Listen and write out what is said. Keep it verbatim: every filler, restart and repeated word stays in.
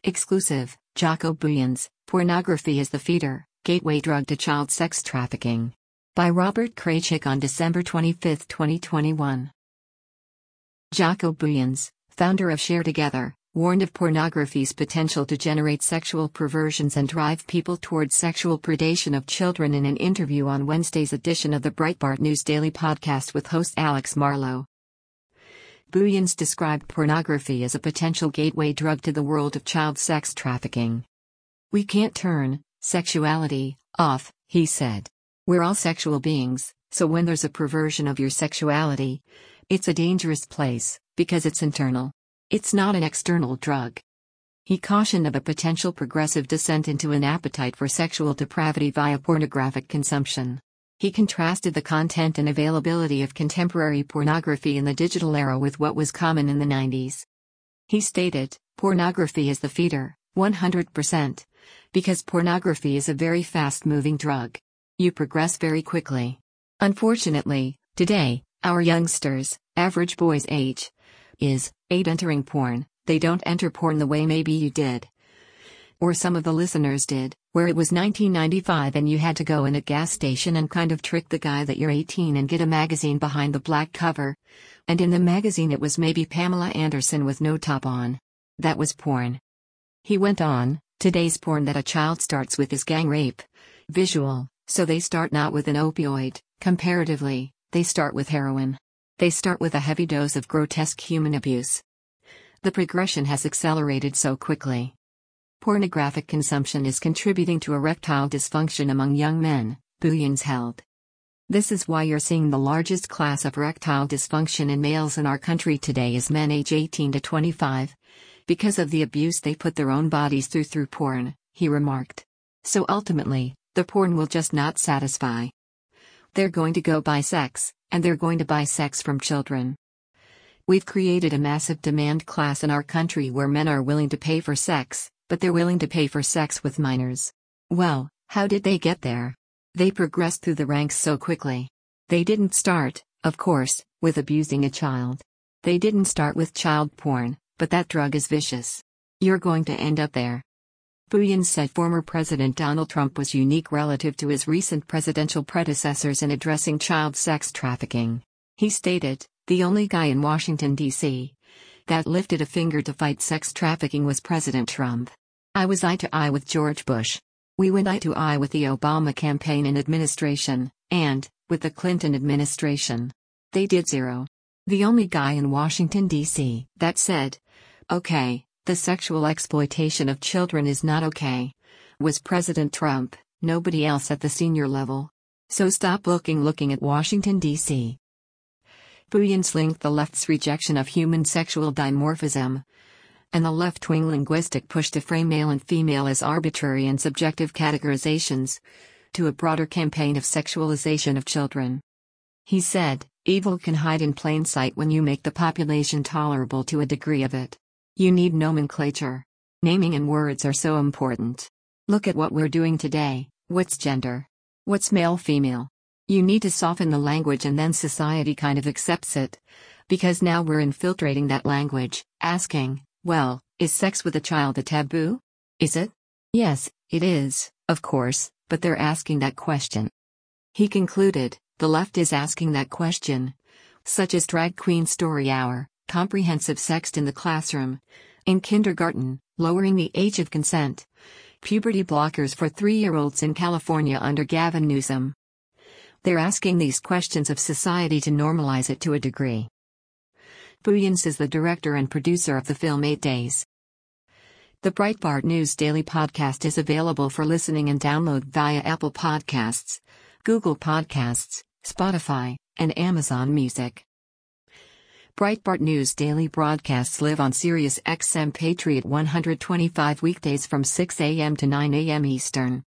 Exclusive, Jocko Booyens, Pornography is the Feeder, Gateway Drug to Child Sex Trafficking. By Robert Kraychik on December twenty-fifth, twenty twenty-one. Jocko Booyens, founder of Share Together, warned of pornography's potential to generate sexual perversions and drive people towards sexual predation of children in an interview on Wednesday's edition of the Breitbart News Daily podcast with host Alex Marlow. Booyens described pornography as a potential gateway drug to the world of child sex trafficking. "We can't turn sexuality off," he said. "We're all sexual beings, so when there's a perversion of your sexuality, it's a dangerous place, because it's internal. It's not an external drug." He cautioned of a potential progressive descent into an appetite for sexual depravity via pornographic consumption. He contrasted the content and availability of contemporary pornography in the digital era with what was common in the nineties. He stated, "Pornography is the feeder, one hundred percent. Because pornography is a very fast-moving drug. You progress very quickly. Unfortunately, today, our youngsters, average boys age, is, eight entering porn, they don't enter porn the way maybe you did. Or some of the listeners did, where it was nineteen ninety-five and you had to go in a gas station and kind of trick the guy that you're eighteen and get a magazine behind the black cover. And in the magazine it was maybe Pamela Anderson with no top on. That was porn." He went on, "Today's porn that a child starts with is gang rape. Visual, so they start not with an opioid, comparatively, they start with heroin. They start with a heavy dose of grotesque human abuse. The progression has accelerated so quickly. Pornographic consumption is contributing to erectile dysfunction among young men," Booyens held. "This is why you're seeing the largest class of erectile dysfunction in males in our country today is men age eighteen to twenty-five, because of the abuse they put their own bodies through through porn," he remarked. "So ultimately, the porn will just not satisfy. They're going to go buy sex, and they're going to buy sex from children. We've created a massive demand class in our country where men are willing to pay for sex, but they're willing to pay for sex with minors. Well, how did they get there? They progressed through the ranks so quickly. They didn't start, of course, with abusing a child. They didn't start with child porn, but that drug is vicious. You're going to end up there." Booyens said former President Donald Trump was unique relative to his recent presidential predecessors in addressing child sex trafficking. He stated, "The only guy in Washington, D C that lifted a finger to fight sex trafficking was President Trump. I was eye to eye with George Bush. We went eye to eye with the Obama campaign and administration, and, with the Clinton administration. They did zero. The only guy in Washington, D C that said, 'Okay, the sexual exploitation of children is not okay,' was President Trump, nobody else at the senior level. So stop looking looking at Washington, D C" Booyens linked the left's rejection of human sexual dimorphism and the left-wing linguistic push to frame male and female as arbitrary and subjective categorizations to a broader campaign of sexualization of children. He said, "Evil can hide in plain sight when you make the population tolerable to a degree of it. You need nomenclature. Naming and words are so important. Look at what we're doing today. What's gender? What's male-female? You need to soften the language and then society kind of accepts it. Because now we're infiltrating that language, asking, well, is sex with a child a taboo? Is it? Yes, it is, of course, but they're asking that question." He concluded, "The left is asking that question. Such as drag queen story hour, comprehensive sex in the classroom, in kindergarten, lowering the age of consent, puberty blockers for three-year-olds in California under Gavin Newsom. They're asking these questions of society to normalize it to a degree." Booyens is the director and producer of the film Eight Days. The Breitbart News Daily podcast is available for listening and download via Apple Podcasts, Google Podcasts, Spotify, and Amazon Music. Breitbart News Daily broadcasts live on Sirius X M Patriot one twenty-five weekdays from six a m to nine a m Eastern.